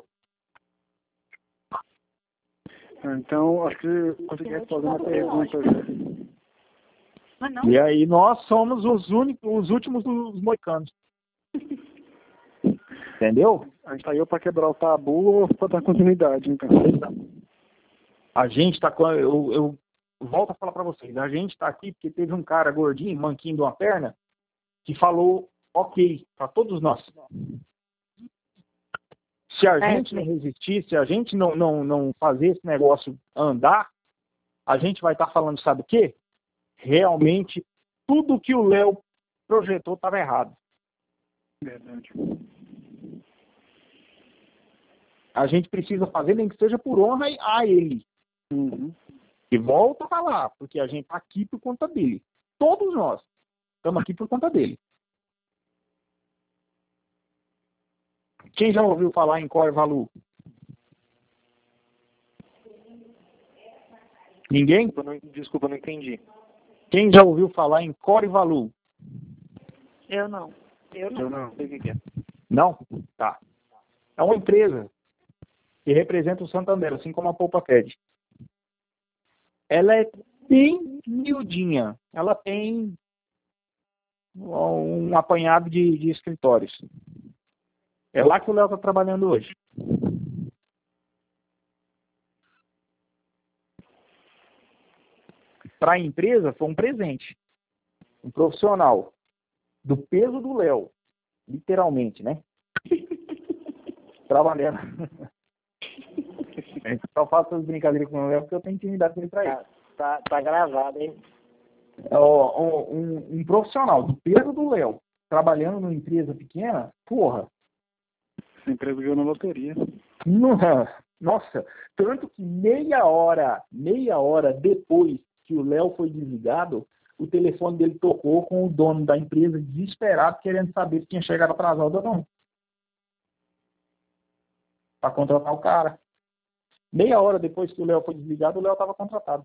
Então, acho que eu consegui responder uma pergunta. Mas não. E aí nós somos os últimos dos moicanos. Entendeu? A gente saiu para quebrar o tabu ou para dar continuidade, então. A gente está com... Eu volto a falar para vocês. A gente está aqui porque teve um cara gordinho, manquinho de uma perna, que falou ok para todos nós. Se a gente não resistir, se a gente não fazer esse negócio andar, a gente vai estar falando, sabe o quê? Realmente, tudo que o Léo projetou estava errado. Verdade. A gente precisa fazer, nem que seja por honra a ele. Uhum. E volta a falar, porque a gente está aqui por conta dele. Todos nós estamos aqui por conta dele. Quem já ouviu falar em Core Valu? Ninguém? Desculpa, não entendi. Quem já ouviu falar em Core Valu? Eu não. Eu não sei o que é. Não? Tá. É uma empresa que representa o Santander, assim como a Poupa Cred. Ela é bem miudinha. Ela tem um apanhado de escritórios. É lá que o Léo está trabalhando hoje. Para a empresa, foi um presente. Um profissional do peso do Léo, literalmente, né? Trabalhando. Eu só faço as brincadeiras com o Léo porque eu tenho intimidade com ele para isso. Tá gravado, hein? Um profissional do peso do Léo, trabalhando numa empresa pequena, porra. Essa empresa ganhou na loteria. Nossa, tanto que meia hora depois que o Léo foi desligado, o telefone dele tocou com o dono da empresa desesperado, querendo saber se tinha chegado atrasado ou não. Para contratar o cara. Meia hora depois que o Léo foi desligado, o Léo estava contratado.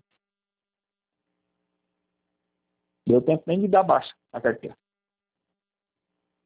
Deu tempo nem de dar baixa a carteira.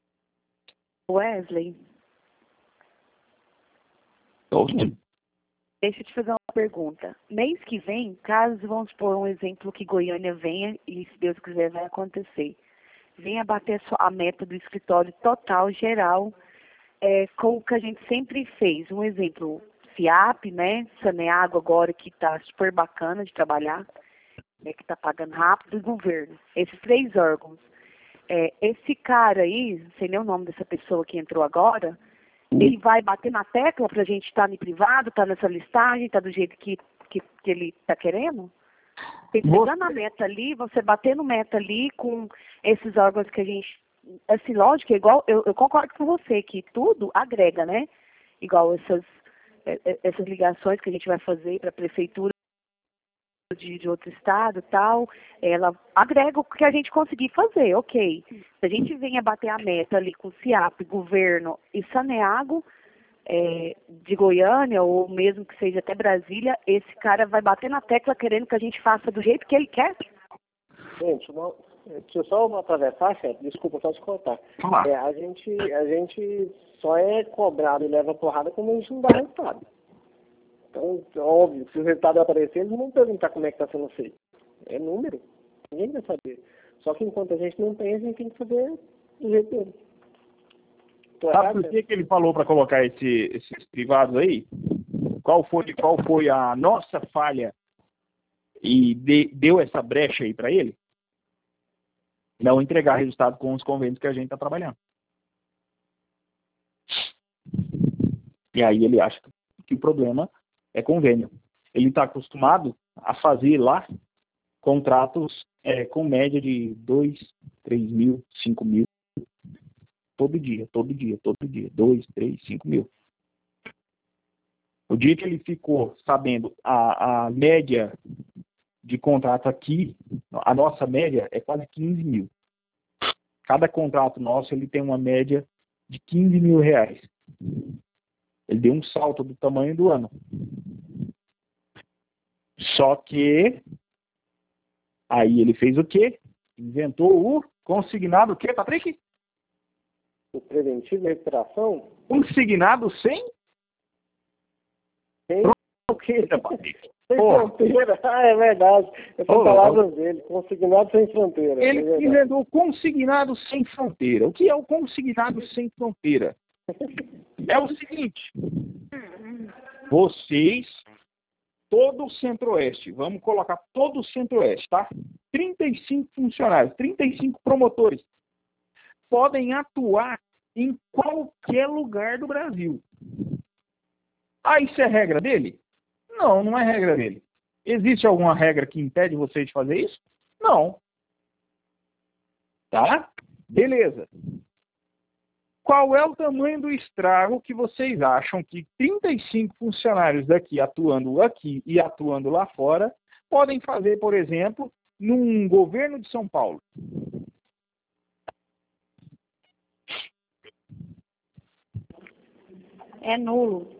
Wesley, Tô ouvindo. Deixa eu te fazer uma pergunta. Mês que vem, caso, vamos supor um exemplo que Goiânia venha, e se Deus quiser vai acontecer, venha bater a meta do escritório total, geral, com o que a gente sempre fez. Um exemplo, FIAP, né? Saneago agora, que está super bacana de trabalhar, que está pagando rápido, e governo. Esses 3 órgãos. Esse cara aí, não sei nem o nome dessa pessoa que entrou agora, ele vai bater na tecla para a gente estar no privado, estar nessa listagem, estar do jeito que ele está querendo? Tem que chegar na meta ali, você bater no meta ali com esses órgãos que a gente... Assim, lógico, igual, eu concordo com você que tudo agrega, né? Igual essas ligações que a gente vai fazer para a prefeitura de outro estado e tal, ela agrega o que a gente conseguir fazer, ok. Se a gente venha bater a meta ali com o CIAP, governo e Saneago, de Goiânia, ou mesmo que seja até Brasília, esse cara vai bater na tecla querendo que a gente faça do jeito que ele quer. Gente, deixa eu só atravessar, chefe, desculpa, só te cortar. A gente só é cobrado e leva porrada quando a gente não dá resultado. Então, óbvio, se o resultado aparecer, eles não vão perguntar como é que está sendo feito. É número. Ninguém vai saber. Só que enquanto a gente não tem, a gente tem que fazer do jeito dele. Sabe por que ele falou para colocar esses privados aí? Qual foi a nossa falha e deu essa brecha aí para ele? Não entregar resultado com os convênios que a gente está trabalhando. E aí ele acha que o problema é convênio. Ele está acostumado a fazer lá contratos com média de 2, 3 mil, 5 mil, todo dia, 2, 3, 5 mil. O dia que ele ficou sabendo a média de contrato aqui, a nossa média é quase 15 mil. Cada contrato nosso, ele tem uma média de 15 mil reais. Ele deu um salto do tamanho do ano. Só que aí ele fez o quê? Inventou o consignado o quê, Patrick? O preventivo e recuperação? Consignado sem? Sem o quê, Patrick? Sem fronteira. É verdade. Essas palavras dele. Consignado sem fronteira. Ele inventou consignado sem fronteira. O que é o consignado sem fronteira? É o seguinte. Vocês, todo o Centro-Oeste, vamos colocar todo o Centro-Oeste, tá? 35 funcionários, 35 promotores, podem atuar em qualquer lugar do Brasil. Ah, isso é regra dele? Não, não é regra dele. Existe alguma regra que impede vocês de fazer isso? Não. Tá? Beleza. Qual é o tamanho do estrago que vocês acham que 35 funcionários daqui atuando aqui e atuando lá fora podem fazer, por exemplo, num governo de São Paulo? É nulo.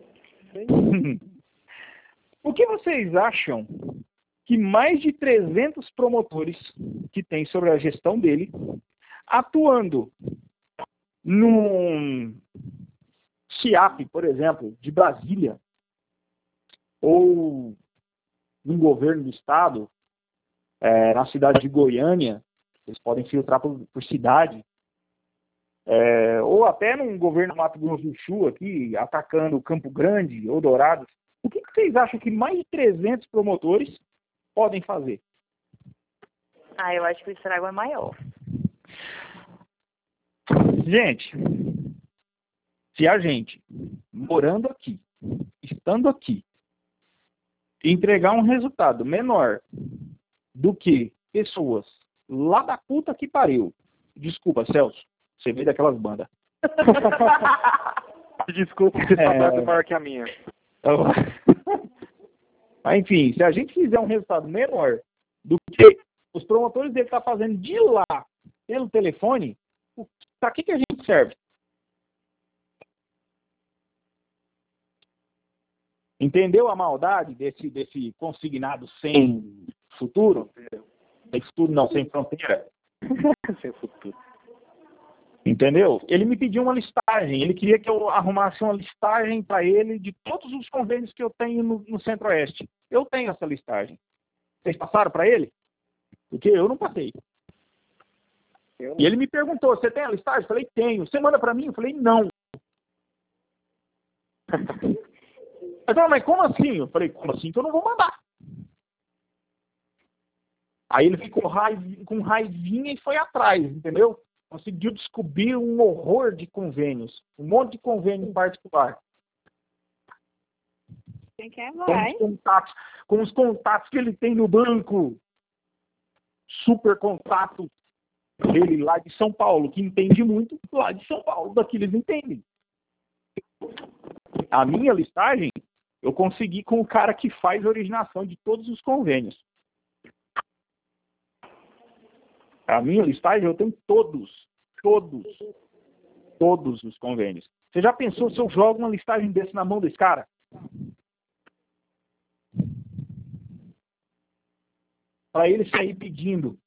O que vocês acham que mais de 300 promotores que tem sobre a gestão dele, atuando num CIAP, por exemplo, de Brasília, ou num governo do estado, na cidade de Goiânia, eles podem filtrar por cidade, ou até num governo do Mato Grosso do Sul, aqui, atacando Campo Grande ou Dourados. O que vocês acham que mais de 300 promotores podem fazer? Eu acho que o estrago é maior. Gente, se a gente, morando aqui, estando aqui, entregar um resultado menor do que pessoas lá da puta que pariu. Desculpa, Celso, você veio daquelas bandas. Desculpa, que essa banda é maior que a minha. Mas, enfim, se a gente fizer um resultado menor do que os promotores dele estão fazendo de lá, pelo telefone, para que a gente serve? Entendeu a maldade desse consignado sem futuro? Sem futuro não, sem fronteira. Sem futuro. Entendeu? Ele me pediu uma listagem. Ele queria que eu arrumasse uma listagem para ele de todos os convênios que eu tenho no Centro-Oeste. Eu tenho essa listagem. Vocês passaram para ele? Porque eu não passei. E ele me perguntou, você tem a listagem? Eu falei, tenho. Você manda para mim? Eu falei, não. Ele falou, mas como assim? Eu falei, como assim que eu não vou mandar? Aí ele ficou com raivinha e foi atrás, entendeu? Conseguiu descobrir um horror de convênios. Um monte de convênio em particular. Quem quer vai. Com os contatos que ele tem no banco. Super contato dele lá de São Paulo, que entende muito lá de São Paulo, daqui eles entendem. A minha listagem, eu consegui com o cara que faz a originação de todos os convênios. A minha listagem eu tenho todos os convênios. Você já pensou se eu jogo uma listagem desse na mão desse cara? Para ele sair pedindo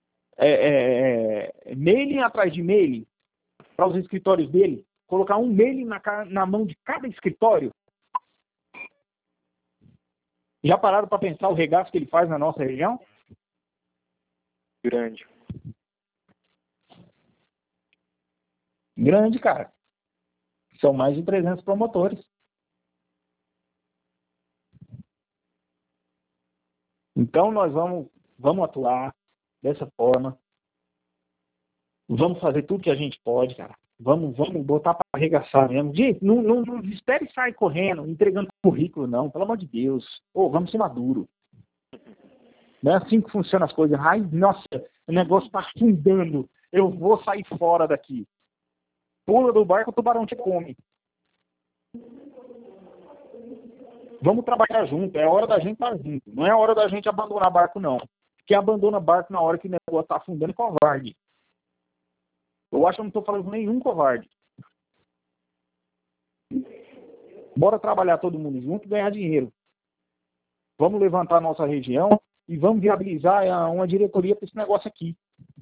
mailing atrás de mailing para os escritórios dele, colocar um mailing na mão de cada escritório. Já pararam para pensar o regaço que ele faz na nossa região? Grande, cara. São mais de 300 promotores. Então nós vamos atuar dessa forma. Vamos fazer tudo que a gente pode, cara. Vamos botar para arregaçar mesmo. Gente, não espere sair correndo, entregando currículo, não. Pelo amor de Deus. Vamos ser maduro. Não é assim que funcionam as coisas. Ai, nossa, o negócio está afundando. Eu vou sair fora daqui. Pula do barco, o tubarão te come. Vamos trabalhar junto. É hora da gente estar junto. Não é hora da gente abandonar barco, não. Quem abandona barco na hora que o negócio está afundando é covarde. Eu acho que eu não estou falando com nenhum covarde. Bora trabalhar todo mundo junto e ganhar dinheiro. Vamos levantar a nossa região e vamos viabilizar uma diretoria para esse negócio aqui.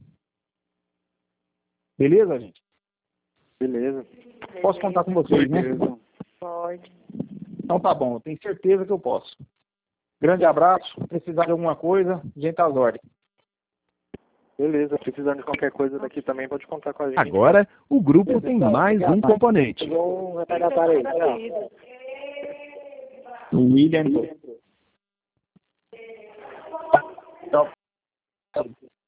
Beleza, gente? Beleza. Posso contar com vocês, né? Pode. Então tá bom, eu tenho certeza que eu posso. Grande abraço. Precisar de alguma coisa, gente às ordens. Beleza, precisando de qualquer coisa daqui também, pode contar com a gente. Agora, o grupo tem mais um componente. Chegou um retardatário aí. O William. Então,